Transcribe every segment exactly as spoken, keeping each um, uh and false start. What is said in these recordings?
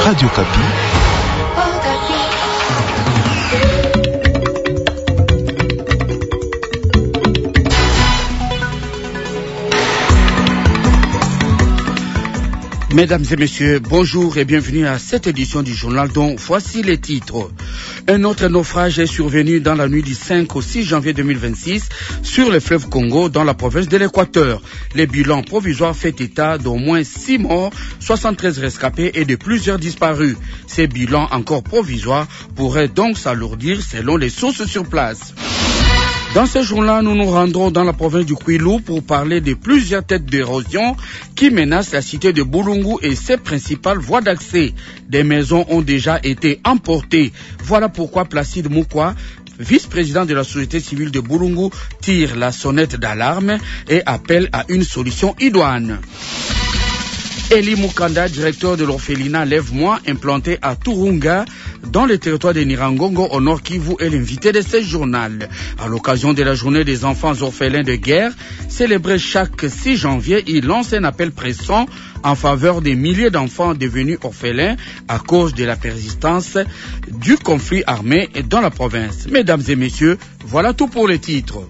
Radio Kapi. Mesdames et messieurs, bonjour et bienvenue à cette édition du journal dont voici les titres. Un autre naufrage est survenu dans la nuit du cinq au six janvier deux mille vingt-six sur le fleuve Congo dans la province de l'Équateur. Les bilans provisoires fait état d'au moins six morts, soixante-treize rescapés et de plusieurs disparus. Ces bilans encore provisoires pourraient donc s'alourdir selon les sources sur place. Dans ce jour-là, nous nous rendrons dans la province du Kwilu pour parler de plusieurs têtes d'érosion qui menacent la cité de Bulungu et ses principales voies d'accès. Des maisons ont déjà été emportées. Voilà pourquoi Placide Moukwa, vice-président de la société civile de Bulungu, tire la sonnette d'alarme et appelle à une solution idoine. Eli Mukanda, directeur de l'orphelinat Lève-moi, implanté à Turunga, dans le territoire de Nirangongo, au Nord Kivu, est l'invité de ce journal. À l'occasion de la journée des enfants orphelins de guerre, célébrée chaque six janvier, il lance un appel pressant en faveur des milliers d'enfants devenus orphelins à cause de la persistance du conflit armé dans la province. Mesdames et messieurs, voilà tout pour les titres.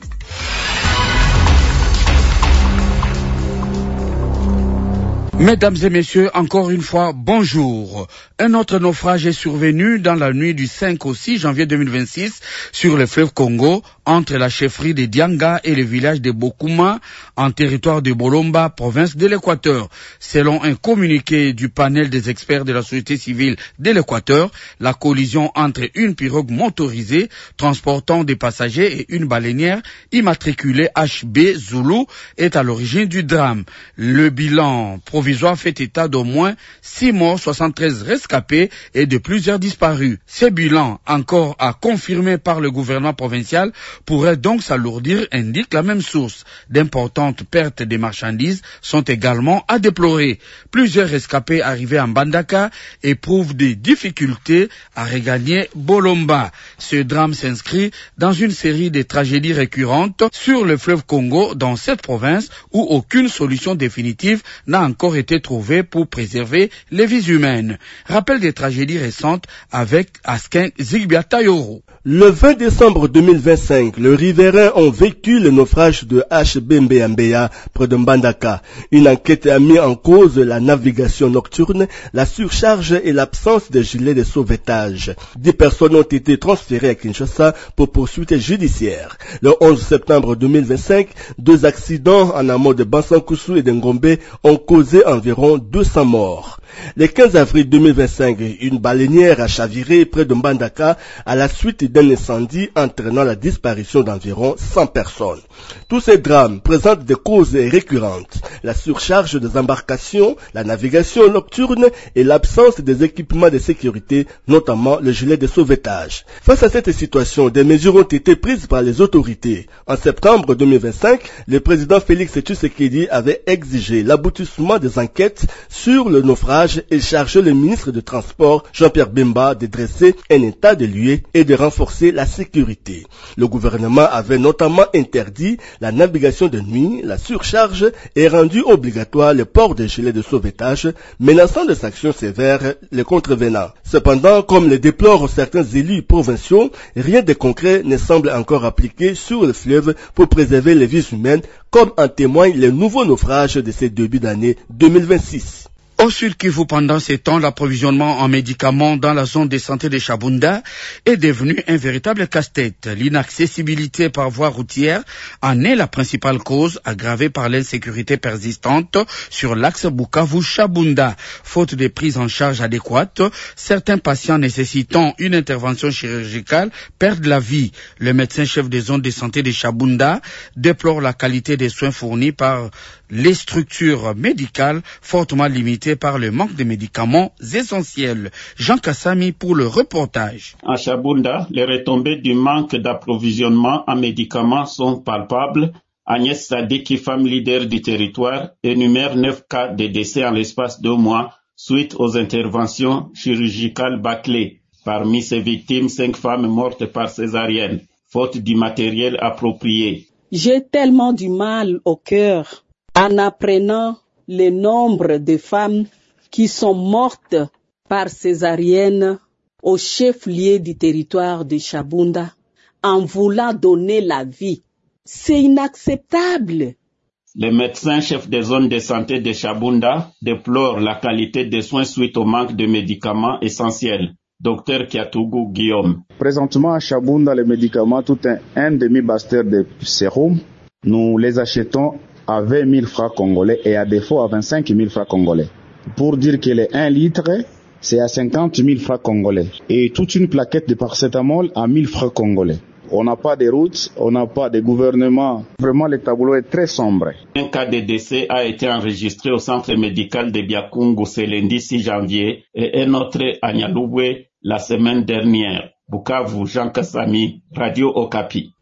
Mesdames et messieurs, encore une fois, bonjour. Un autre naufrage est survenu dans la nuit du cinq au six janvier deux mille vingt-six sur le fleuve Congo, entre la chefferie de Dianga et le village de Bokuma, en territoire de Bolomba, province de l'Équateur. Selon un communiqué du panel des experts de la société civile de l'Équateur, la collision entre une pirogue motorisée transportant des passagers et une baleinière immatriculée H B Zulu est à l'origine du drame. Le bilan provisoire fait état d'au moins six morts, soixante-treize rescapés et de plusieurs disparus. Ces bilans, encore à confirmer par le gouvernement provincial, pourraient donc s'alourdir, indique la même source. D'importantes pertes de marchandises sont également à déplorer. Plusieurs rescapés arrivés en Bandaka éprouvent des difficultés à regagner Bolomba. Ce drame s'inscrit dans une série de tragédies récurrentes sur le fleuve Congo dans cette province où aucune solution définitive n'a encore été trouvée pour préserver les vies humaines. Rappel des tragédies récentes avec Askin Zigbiatayoro. Le vingt décembre deux mille vingt-cinq, les riverains ont vécu le naufrage de H B Mbeya près de Mbandaka. Une enquête a mis en cause la navigation nocturne, la surcharge et l'absence de gilets de sauvetage. Dix personnes ont été transférées à Kinshasa pour poursuites judiciaires. Le onze septembre deux mille vingt-cinq, deux accidents en amont de Bansankusu et de Ngombe ont causé environ deux cents morts. Le quinze avril deux mille vingt-cinq, une baleinière a chaviré près de Mbandaka à la suite d'un incendie entraînant la disparition d'environ cent personnes. Tous ces drames présentent des causes récurrentes: la surcharge des embarcations, la navigation nocturne et l'absence des équipements de sécurité, notamment le gilet de sauvetage. Face à cette situation, des mesures ont été prises par les autorités. En septembre deux mille vingt-cinq, le président Félix Tshisekedi avait exigé l'aboutissement des enquêtes sur le naufrage et chargé le ministre de Transport, Jean-Pierre Bemba, de dresser un état de lieux et de renforcer la sécurité. Le gouvernement avait notamment interdit la navigation de nuit, la surcharge et rendu obligatoire le port de gilets de sauvetage, menaçant de sanctions sévères les contrevenants. Cependant, comme le déplorent certains élus provinciaux, rien de concret ne semble encore appliqué sur le fleuve pour préserver les vies humaines, comme en témoignent les nouveaux naufrages de ces débuts d'année deux mille vingt-six. Au Sud Kivu, pendant ces temps, l'approvisionnement en médicaments dans la zone de santé de Chabunda est devenu un véritable casse-tête. L'inaccessibilité par voie routière en est la principale cause, aggravée par l'insécurité persistante sur l'axe Bukavu-Chabunda. Faute de prise en charge adéquate, certains patients nécessitant une intervention chirurgicale perdent la vie. Le médecin-chef des zones de santé de Chabunda déplore la qualité des soins fournis par les structures médicales fortement limitées par le manque de médicaments essentiels. Jean Kassami pour le reportage. À Chabunda, les retombées du manque d'approvisionnement en médicaments sont palpables. Agnès Sadiki, femme leader du territoire, énumère neuf cas de décès en l'espace de deux mois suite aux interventions chirurgicales bâclées. Parmi ces victimes, cinq femmes mortes par césarienne, faute du matériel approprié. J'ai tellement du mal au cœur en apprenant le nombre de femmes qui sont mortes par césarienne au chef-lieu du territoire de Chabunda en voulant donner la vie. C'est inacceptable. Les médecins chefs des zones de santé de Chabunda déplorent la qualité des soins suite au manque de médicaments essentiels. Docteur Kiatougou Guillaume. Présentement à Chabunda, les médicaments, tout un, un demi-baster de sérum, nous les achetons à vingt mille francs congolais et à défaut à vingt-cinq mille francs congolais. Pour dire que les un litre, c'est à cinquante mille francs congolais. Et toute une plaquette de paracétamol à mille francs congolais. On n'a pas de routes, on n'a pas de gouvernement. Vraiment, le tableau est très sombre. Un cas de décès a été enregistré au centre médical de Biakungu ce lundi six janvier et un autre à Nyaloubwe la semaine dernière. Bukavu, Jean Kassami, Radio Okapi.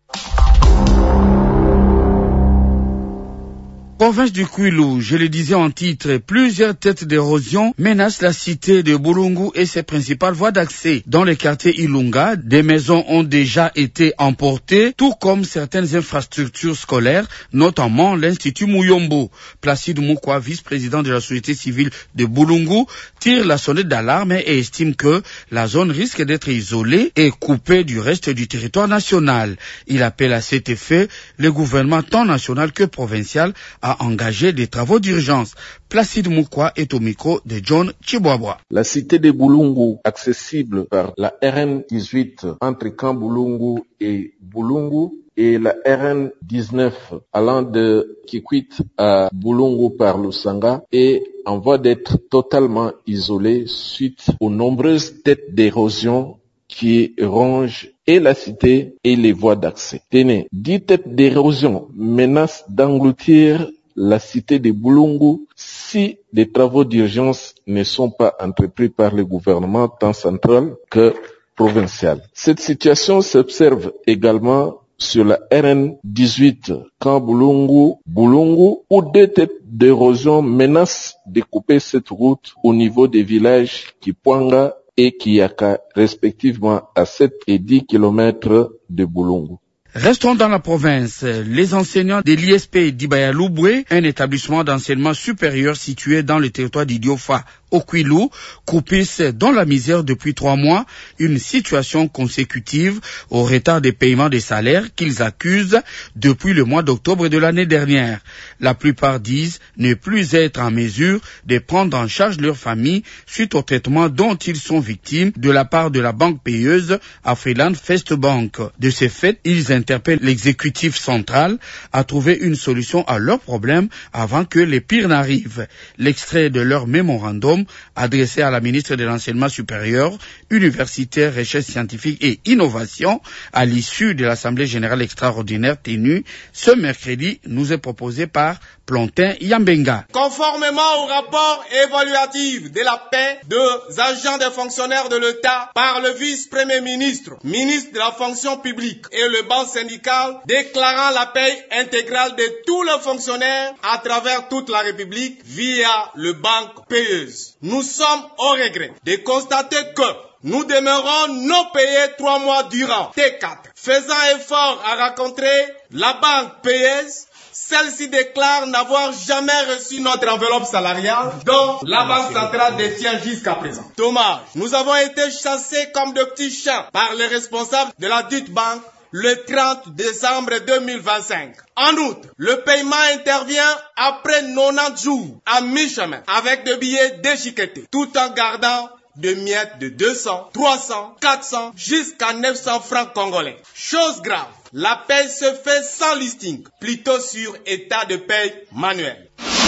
Province du Kwilu, je le disais en titre, plusieurs têtes d'érosion menacent la cité de Bulungu et ses principales voies d'accès. Dans le quartier Ilunga, des maisons ont déjà été emportées, tout comme certaines infrastructures scolaires, notamment l'Institut Muyombo. Placide Moukwa, vice-président de la société civile de Bulungu, tire la sonnette d'alarme et estime que la zone risque d'être isolée et coupée du reste du territoire national. Il appelle à cet effet le gouvernement tant national que provincial à engager des travaux d'urgence. Placide Moukwa est au micro de John Chibwabwa. La cité de Bulungu, accessible par la R N dix-huit entre Camp Bulungu et Bulungu, et la R N dix-neuf allant de Kikwit à Bulungu par Lusanga, est en voie d'être totalement isolée suite aux nombreuses têtes d'érosion qui rongent et la cité et les voies d'accès. Tenez, dix têtes d'érosion menacent d'engloutir la cité de Bulungu si des travaux d'urgence ne sont pas entrepris par le gouvernement tant central que provincial. Cette situation s'observe également sur la R N dix-huit, Camp Bulungu, Bulungu, où deux têtes d'érosion menacent de couper cette route au niveau des villages Kipwanga et Kiyaka, respectivement à sept et dix kilomètres de Bulungu. Restons dans la province. Les enseignants de l'I S P d'Ibaya-Loubwe, un établissement d'enseignement supérieur situé dans le territoire d'Idiofa, au Kwilu, croupissent dans la misère depuis trois mois, une situation consécutive au retard des paiements des salaires qu'ils accusent depuis le mois d'octobre de l'année dernière. La plupart disent ne plus être en mesure de prendre en charge leur famille suite au traitement dont ils sont victimes de la part de la banque payeuse Afriland First Bank. De ce fait, ils interpellent l'exécutif central à trouver une solution à leurs problèmes avant que les pires n'arrivent. L'extrait de leur mémorandum adressé à la ministre de l'Enseignement supérieur, universitaire, recherche scientifique et innovation à l'issue de l'Assemblée générale extraordinaire tenue ce mercredi nous est proposé par Plantin Yambenga. Conformément au rapport évaluatif de la paix des agents des fonctionnaires de l'État par le vice-premier ministre, ministre de la fonction publique et le banc syndical déclarant la paie intégrale de tous les fonctionnaires à travers toute la République via le banque payeuse. Nous sommes au regret de constater que nous demeurons non payés trois mois durant T quatre. Faisant effort à rencontrer la banque payeuse, celle-ci déclare n'avoir jamais reçu notre enveloppe salariale dont la Banque centrale détient jusqu'à présent. Dommage, nous avons été chassés comme de petits chiens par les responsables de la dite banque le trente décembre deux mille vingt-cinq. En outre, le paiement intervient après quatre-vingt-dix jours à mi-chemin avec des billets déchiquetés tout en gardant de miettes de deux cents, trois cents, quatre cents jusqu'à neuf cents francs congolais. Chose grave, la paie se fait sans listing, plutôt sur état de paie manuel.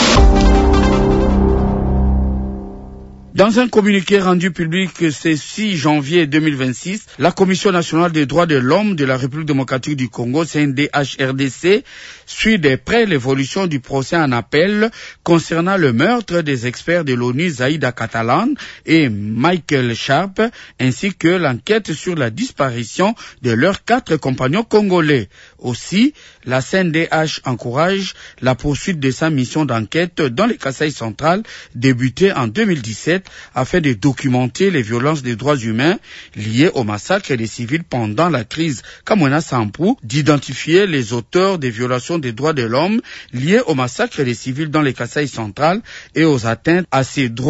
Dans un communiqué rendu public ce six janvier deux mille vingt-six, la Commission nationale des droits de l'homme de la République démocratique du Congo, C N D H R D C, suit de près l'évolution du procès en appel concernant le meurtre des experts de l'ONU Zaïda Catalan et Michael Sharp, ainsi que l'enquête sur la disparition de leurs quatre compagnons congolais. Aussi, la C N D H encourage la poursuite de sa mission d'enquête dans le Kasaï central, débutée en deux mille dix-sept, afin de documenter les violences des droits humains liées au massacre des civils pendant la crise Kamwena Sampou, d'identifier les auteurs des violations des droits de l'homme liées au massacre des civils dans le Kasaï central et aux atteintes à ces droits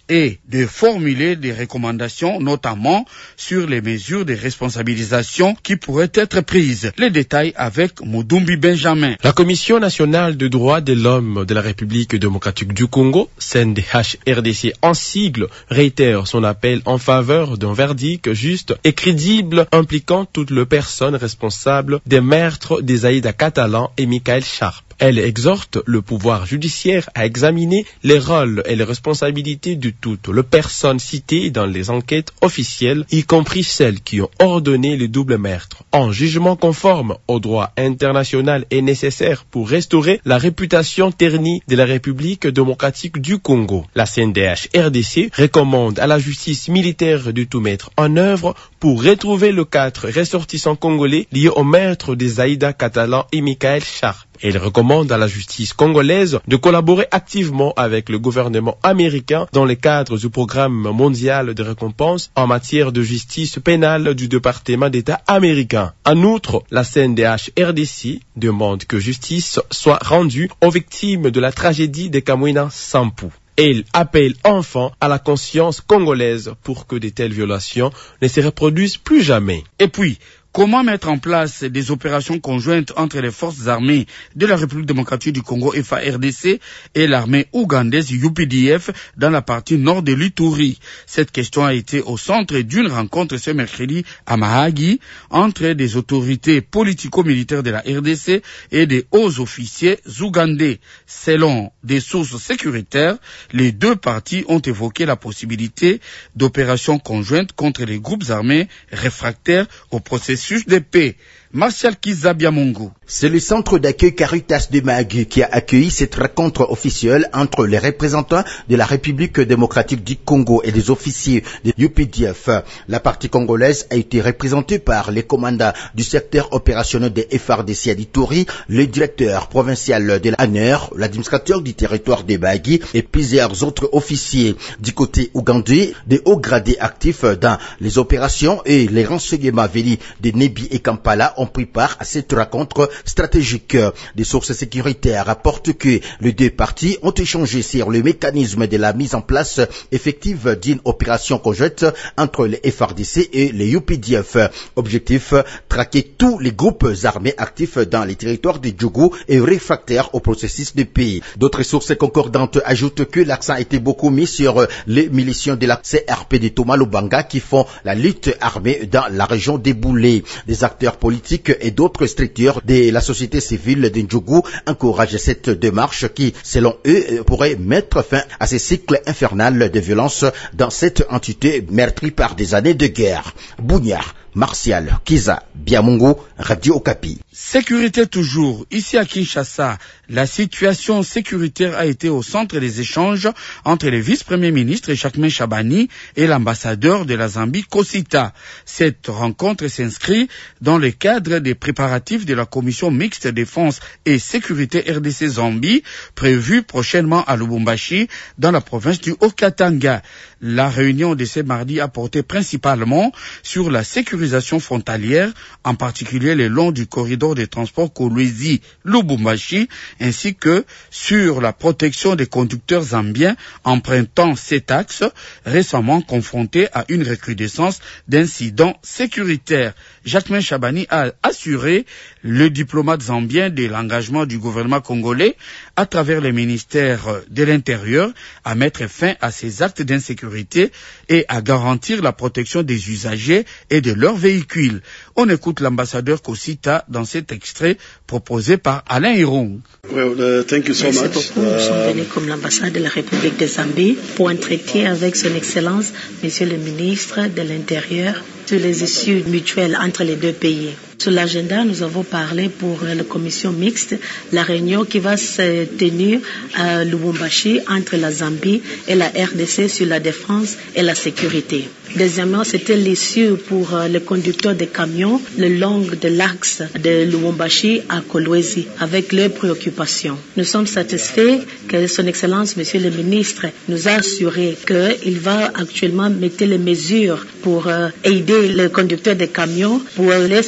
et de formuler des recommandations, notamment sur les mesures de responsabilisation qui pourraient être prises. Les détails avec Moudumbi Benjamin. La Commission nationale des droits de l'homme de la République démocratique du Congo, C N D H R D C en sigle, réitère son appel en faveur d'un verdict juste et crédible impliquant toutes les personnes responsables des meurtres des Aïda Catalan et Michael Sharp. Elle exhorte le pouvoir judiciaire à examiner les rôles et les responsabilités de toutes les personnes citées dans les enquêtes officielles, y compris celles qui ont ordonné le double meurtre. Un jugement conforme au droit international est nécessaire pour restaurer la réputation ternie de la République démocratique du Congo. La C N D H R D C recommande à la justice militaire de tout mettre en œuvre pour retrouver les quatre ressortissants congolais liés au meurtre des Aïda Catalan et Michael Sharp. Elle recommande à la justice congolaise de collaborer activement avec le gouvernement américain dans le cadre du programme mondial de récompense en matière de justice pénale du département d'État américain. En outre, la C N D H R D C demande que justice soit rendue aux victimes de la tragédie de Kamwina Sampou. Elle appelle enfin à la conscience congolaise pour que de telles violations ne se reproduisent plus jamais. Et puis, comment mettre en place des opérations conjointes entre les forces armées de la République démocratique du Congo F A R D C et l'armée ougandaise U P D F dans la partie nord de l'Ituri? Cette question a été au centre d'une rencontre ce mercredi à Mahagi entre des autorités politico-militaires de la R D C et des hauts officiers ougandais. Selon des sources sécuritaires, les deux parties ont évoqué la possibilité d'opérations conjointes contre les groupes armés réfractaires au processus de paix. Martial Kizabiamongo. C'est le centre d'accueil Caritas de Mahagi qui a accueilli cette rencontre officielle entre les représentants de la République démocratique du Congo et des officiers de U P D F. La partie congolaise a été représentée par les commandants du secteur opérationnel des F A R D C à Ituri, le directeur provincial de l'A N E R, l'administrateur du territoire de Mahagi et plusieurs autres officiers. Du côté ougandais, des hauts gradés actifs dans les opérations et les renseignements venus de Nebi et Kampala ont pris part à cette rencontre stratégique. Des sources sécuritaires rapportent que les deux parties ont échangé sur le mécanisme de la mise en place effective d'une opération conjointe entre les F A R D C et les U P D F. Objectif, traquer tous les groupes armés actifs dans les territoires de Djougou et réfractaires au processus de paix. D'autres sources concordantes ajoutent que l'accent a été beaucoup mis sur les miliciens de la C R P de Thomas Lubanga qui font la lutte armée dans la région des Boulets. Des acteurs politiques et d'autres structures de la société civile de Ndjougou encouragent cette démarche qui, selon eux, pourrait mettre fin à ce cycle infernal de violence dans cette entité meurtrie par des années de guerre. Bougnard, Martial, Kiza, Biamungu, Radio Okapi. Sécurité toujours. Ici à Kinshasa, la situation sécuritaire a été au centre des échanges entre le vice-premier ministre Jacquemain Chabani et l'ambassadeur de la Zambie, Kosita. Cette rencontre s'inscrit dans le cadre des préparatifs de la commission mixte défense et sécurité R D C Zambie, prévue prochainement à Lubumbashi, dans la province du Haut-Katanga. La réunion de ce mardi a porté principalement sur la sécurisation frontalière, en particulier le long du corridor de transport Kolwezi-Lubumbashi, ainsi que sur la protection des conducteurs zambiens empruntant cet axe, récemment confronté à une recrudescence d'incidents sécuritaires. Jacquemain Chabani a assuré le diplomate zambien de l'engagement du gouvernement congolais à travers le ministère de l'Intérieur à mettre fin à ces actes d'insécurité et à garantir la protection des usagers et de leurs véhicules. On écoute l'ambassadeur Kosita dans cet extrait proposé par Alain Hirong. Well, uh, thank you so Merci much. beaucoup. Nous sommes venus comme l'ambassade de la République de Zambie pour entretien avec son Excellence, Monsieur le ministre de l'Intérieur, sur les issues mutuelles entre les deux pays. Sur l'agenda, nous avons parlé pour la commission mixte, la réunion qui va se tenir à Lubumbashi entre la Zambie et la R D C sur la défense et la sécurité. Deuxièmement, c'était l'issue pour le conducteur de camions le long de l'axe de Lubumbashi à Kolwezi avec leurs préoccupations. Nous sommes satisfaits que son Excellence, Monsieur le ministre, nous a assuré qu'il va actuellement mettre les mesures pour aider les conducteurs de camions pour leur sécurité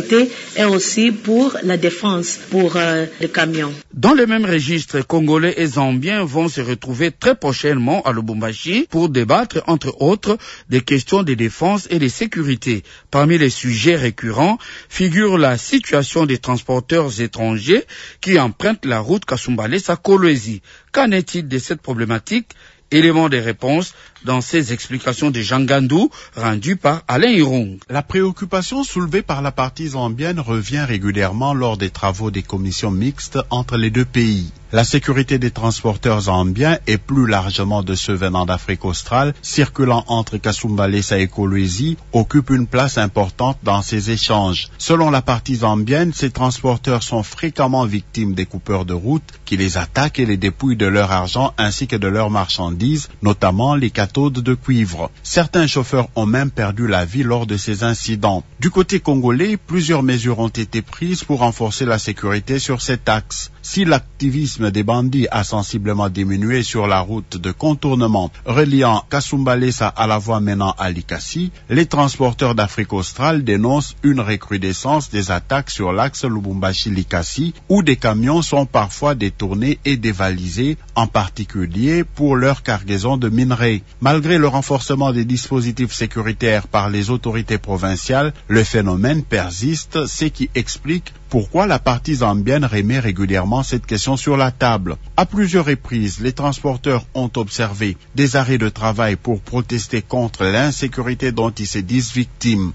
sécurité et aussi pour la défense, pour euh, les camions. Dans le même registre, Congolais et Zambiens vont se retrouver très prochainement à Lubumbashi pour débattre, entre autres, des questions de défense et de sécurité. Parmi les sujets récurrents figure la situation des transporteurs étrangers qui empruntent la route Kasumbalesa-Kolwezi. Qu'en est-il de cette problématique? Élément de réponse dans ces explications de Jean Gandou rendues par Alain Hirung. La préoccupation soulevée par la partie zambienne revient régulièrement lors des travaux des commissions mixtes entre les deux pays. La sécurité des transporteurs zambiens et plus largement de ceux venant d'Afrique australe circulant entre Kasumbalesa et Kolwezi occupe une place importante dans ces échanges. Selon la partie zambienne, ces transporteurs sont fréquemment victimes des coupeurs de route qui les attaquent et les dépouillent de leur argent ainsi que de leurs marchandises, notamment les cathodes de cuivre. Certains chauffeurs ont même perdu la vie lors de ces incidents. Du côté congolais, plusieurs mesures ont été prises pour renforcer la sécurité sur cet axe. Si l'activisme des bandits a sensiblement diminué sur la route de contournement reliant Kasumbalesa à la voie menant à Likasi, les transporteurs d'Afrique australe dénoncent une recrudescence des attaques sur l'axe Lubumbashi-Likasi où des camions sont parfois détournés et dévalisés, en particulier pour leur cargaison de minerais. Malgré le renforcement des dispositifs sécuritaires par les autorités provinciales, le phénomène persiste, ce qui explique pourquoi la partie zambienne remet régulièrement cette question sur la table. À plusieurs reprises, les transporteurs ont observé des arrêts de travail pour protester contre l'insécurité dont ils se disent victimes.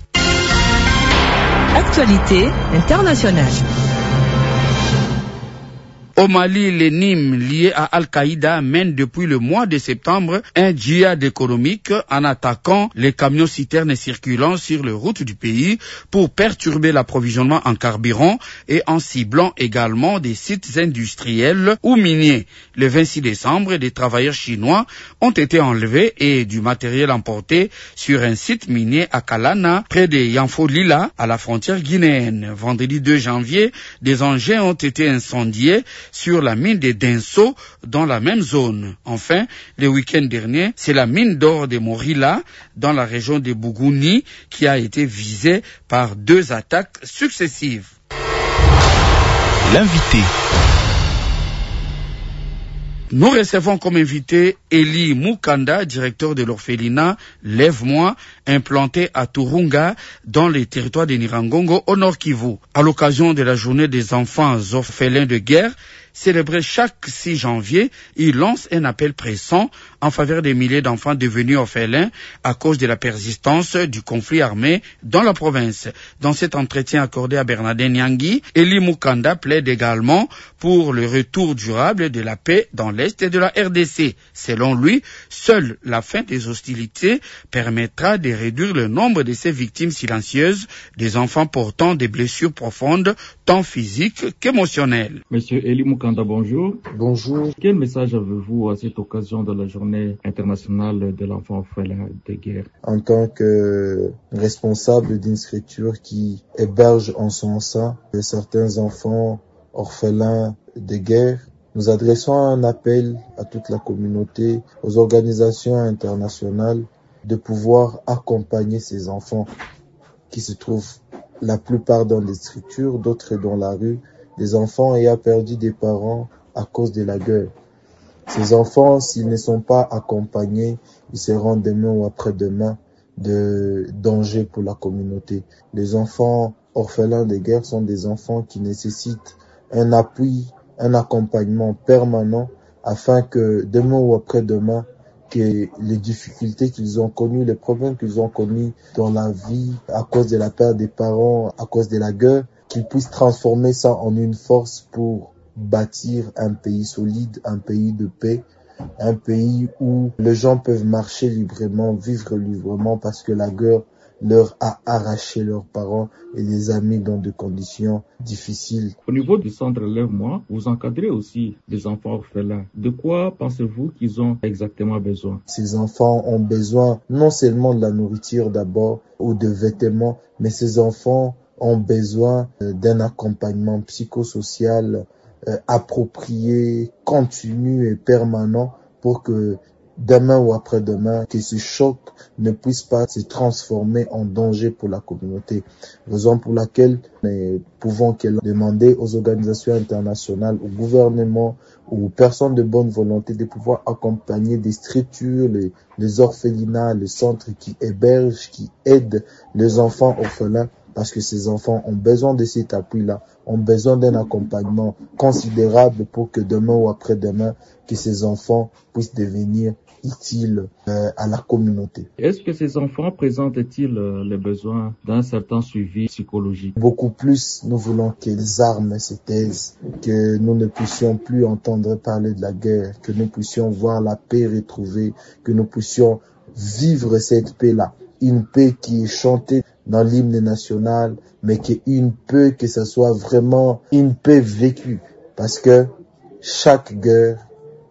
Actualité internationale. Au Mali, les Nîmes liés à Al-Qaïda mènent depuis le mois de septembre un djihad économique en attaquant les camions citernes circulant sur les routes du pays pour perturber l'approvisionnement en carburant et en ciblant également des sites industriels ou miniers. Le vingt-six décembre, des travailleurs chinois ont été enlevés et du matériel emporté sur un site minier à Kalana, près de Yanfolila, à la frontière guinéenne. Vendredi deux janvier, des engins ont été incendiés sur la mine de Denso dans la même zone. Enfin, le week-end dernier, c'est la mine d'or de Morila dans la région de Bougouni qui a été visée par deux attaques successives. L'invité. Nous recevons comme invité Eli Mukanda, directeur de l'orphelinat Lève-moi, implanté à Turunga, dans les territoires de Nirangongo, au Nord Kivu. À l'occasion de la journée des enfants orphelins de guerre, célébrée chaque six janvier, il lance un appel pressant en faveur des milliers d'enfants devenus orphelins à cause de la persistance du conflit armé dans la province. Dans cet entretien accordé à Bernardin Nyangui, Eli Mukanda plaide également pour le retour durable de la paix dans l'Est de la R D C. Selon lui, seule la fin des hostilités permettra de réduire le nombre de ces victimes silencieuses, des enfants portant des blessures profondes, tant physiques qu'émotionnelles. Monsieur Eli Mukanda, bonjour. Bonjour. Quel message avez-vous à cette occasion de la journée internationale de l'enfant orphelin de guerre? En tant que responsable d'une structure qui héberge en son sein certains enfants orphelins de guerre, nous adressons un appel à toute la communauté, aux organisations internationales, de pouvoir accompagner ces enfants qui se trouvent la plupart dans des structures, d'autres dans la rue, des enfants ayant perdu des parents à cause de la guerre. Ces enfants, s'ils ne sont pas accompagnés, ils seront demain ou après-demain de danger pour la communauté. Les enfants orphelins de guerre sont des enfants qui nécessitent un appui, un accompagnement permanent afin que demain ou après-demain, que les difficultés qu'ils ont connues, les problèmes qu'ils ont connus dans la vie à cause de la perte des parents, à cause de la guerre, qu'ils puissent transformer ça en une force pour bâtir un pays solide, un pays de paix, un pays où les gens peuvent marcher librement, vivre librement parce que la guerre leur a arraché leurs parents et les amis dans des conditions difficiles. Au niveau du centre Lève-moi, vous encadrez aussi des enfants orphelins. De quoi pensez-vous qu'ils ont exactement besoin? Ces enfants ont besoin non seulement de la nourriture d'abord ou de vêtements, mais ces enfants ont besoin d'un accompagnement psychosocial euh, approprié, continu et permanent pour que demain ou après-demain, que ce choc ne puisse pas se transformer en danger pour la communauté. Raison pour laquelle nous pouvons demander aux organisations internationales, au gouvernement, aux personnes de bonne volonté de pouvoir accompagner des structures, les, les orphelinats, les centres qui hébergent, qui aident les enfants orphelins, parce que ces enfants ont besoin de cet appui-là, ont besoin d'un accompagnement considérable pour que demain ou après-demain, que ces enfants puissent devenir utiles euh, à la communauté. Est-ce que ces enfants présentent-ils euh, les besoins d'un certain suivi psychologique? Beaucoup plus, nous voulons que les armes se taisent, que nous ne puissions plus entendre parler de la guerre, que nous puissions voir la paix retrouvée, que nous puissions vivre cette paix-là. Une paix qui est chantée dans l'hymne national, mais qui est une paix, que ce soit vraiment une paix vécue. Parce que chaque guerre,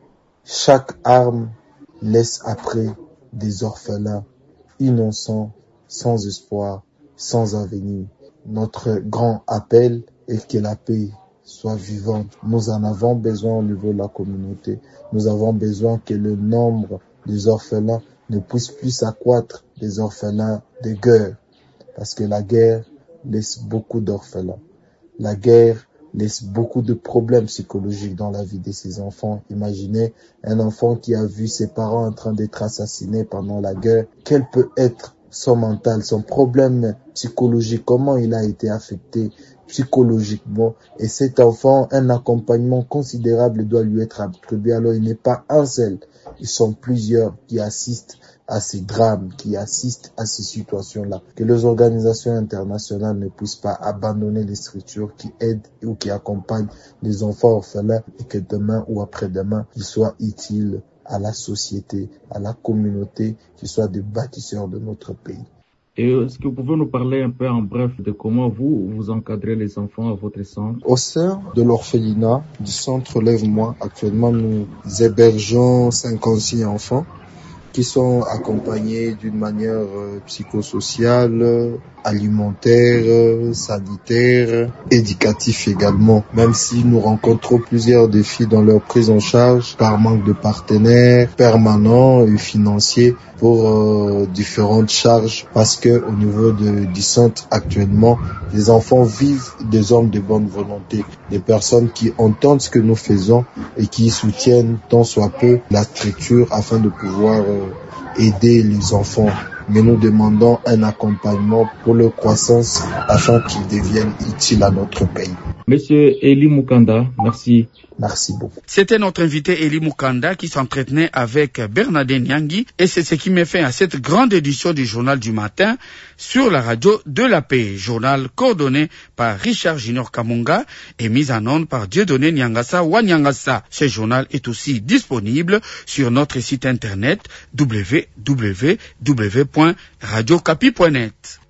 chaque arme laisse après des orphelins innocents, sans espoir, sans avenir. Notre grand appel est que la paix soit vivante. Nous en avons besoin au niveau de la communauté. Nous avons besoin que le nombre des orphelins ne puisse plus s'accroître, des orphelins de guerre. Parce que la guerre laisse beaucoup d'orphelins. La guerre laisse beaucoup de problèmes psychologiques dans la vie de ces enfants. Imaginez un enfant qui a vu ses parents en train d'être assassinés pendant la guerre. Quel peut être son mental, son problème psychologique, comment il a été affecté psychologiquement. Et cet enfant, un accompagnement considérable doit lui être attribué. Alors il n'est pas un seul, ils sont plusieurs qui assistent à ces drames, qui assistent à ces situations-là. Que les organisations internationales ne puissent pas abandonner les structures qui aident ou qui accompagnent les enfants orphelins et que demain ou après-demain, ils soient utiles à la société, à la communauté, qu'ils soient des bâtisseurs de notre pays. Et est-ce que vous pouvez nous parler un peu en bref de comment vous, vous encadrez les enfants à votre centre? Au sein de l'orphelinat du centre Lève-moi, actuellement nous hébergeons cinquante-six enfants qui sont accompagnés d'une manière euh, psychosociale, alimentaire, sanitaire, éducatif également. Même si nous rencontrons plusieurs défis dans leur prise en charge par manque de partenaires permanents et financiers pour euh, différentes charges, parce que au niveau de, du centre actuellement, les enfants vivent des hommes de bonne volonté, des personnes qui entendent ce que nous faisons et qui soutiennent tant soit peu la structure afin de pouvoir euh, aider les enfants. Mais nous demandons un accompagnement pour leur croissance afin qu'ils deviennent utiles à notre pays. Monsieur Eli Mukanda, merci. Merci beaucoup. C'était notre invité Eli Mukanda qui s'entretenait avec Bernadette Nyangui et c'est ce qui met fin à cette grande édition du journal du matin sur la radio de la paix. Journal coordonné par Richard Junior Kamunga et mis en onde par Dieudonné Nyangasa Wanyangasa. Ce journal est aussi disponible sur notre site internet w w w point radio kapi point net.